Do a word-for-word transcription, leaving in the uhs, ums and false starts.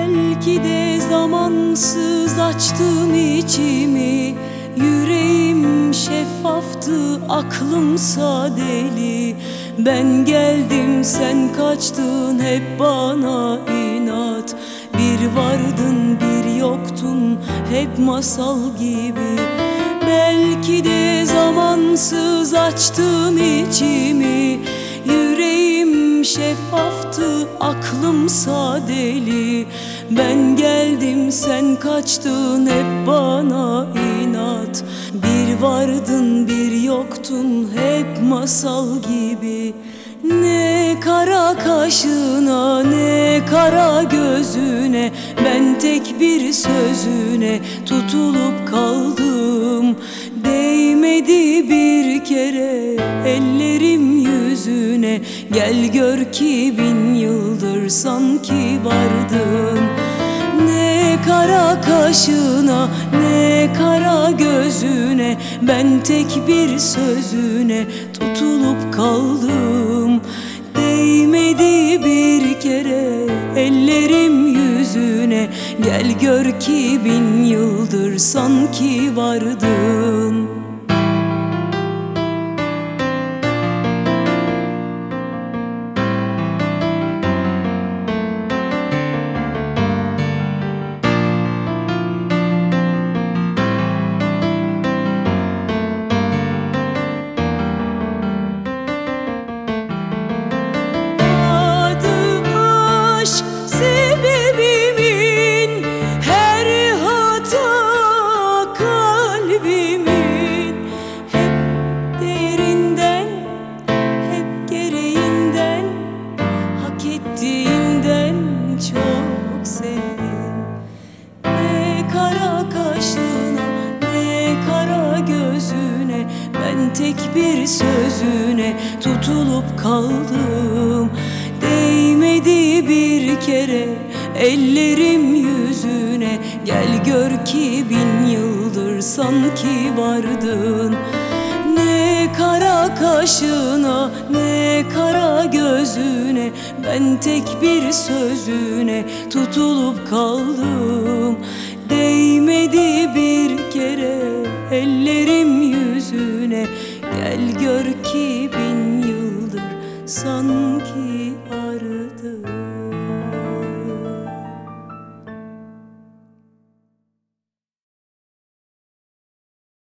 Belki de zamansız açtım içimi, yüreğim şeffaftı, aklımsa deli. Ben geldim sen kaçtın, hep bana inat. Bir vardın bir yoktun, hep masal gibi. Belki de zamansız açtım içimi, yüreğim şeffaftı, aklımsa deli. Ben geldim sen kaçtın, hep bana inat. Bir vardın bir yoktun, hep masal gibi. Ne kara kaşına ne kara gözüne, ben tek bir sözüne tutulup kaldım. Değmedi bir kere ellerim yüzüne, gel gör ki bin yıldır sanki vardın. Ne kara kaşına ne kara gözüne, ben tek bir sözüne tutulup kaldım. Değmedi bir kere ellerim yüzüne, gel gör ki bin yıldır sanki vardın. Sebebimin her hata kalbimin, hep değerinden, hep gereğinden, hak ettiğinden çok sevdim. Ne kara kaşına ne kara gözüne, ben tek bir sözüne tutulup kaldım. Değmedi bir kere ellerim yüzüne, gel gör ki bin yıldır sanki vardın. Ne kara kaşına ne kara gözüne, ben tek bir sözüne tutulup kaldım. Değmedi bir kere ellerim yüzüne, gel gör ki bin yıldır sanki vardı.